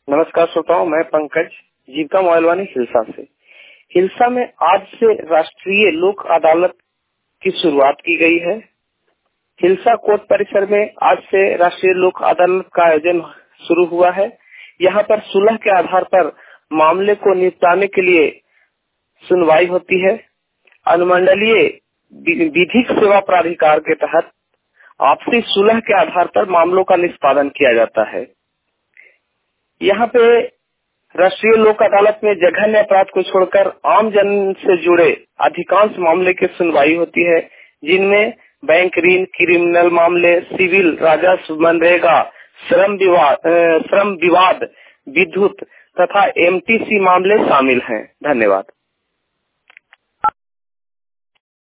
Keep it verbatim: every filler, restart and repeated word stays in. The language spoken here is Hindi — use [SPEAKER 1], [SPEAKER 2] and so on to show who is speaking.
[SPEAKER 1] नमस्कार श्रोताओं, मैं पंकज जीविका मोबाइल वाणी हिलसा से। हिलसा में आज से राष्ट्रीय लोक अदालत की शुरुआत की गई है। हिलसा कोर्ट परिसर में आज से राष्ट्रीय लोक अदालत का आयोजन शुरू हुआ है। यहाँ पर सुलह के आधार पर मामले को निपटाने के लिए सुनवाई होती है। अनुमंडलीय विधिक सेवा प्राधिकार के तहत आपसी सुलह के आधार पर मामलों का निष्पादन किया जाता है। यहाँ पे राष्ट्रीय लोक अदालत में जघन्य अपराध को छोड़कर आम जन से जुड़े अधिकांश मामले की सुनवाई होती है, जिनमें बैंक ऋण, क्रिमिनल मामले, सिविल, राजस्व, मनरेगा, श्रम विवाद, श्रम विवाद, विद्युत तथा एमटीसी मामले शामिल हैं। धन्यवाद।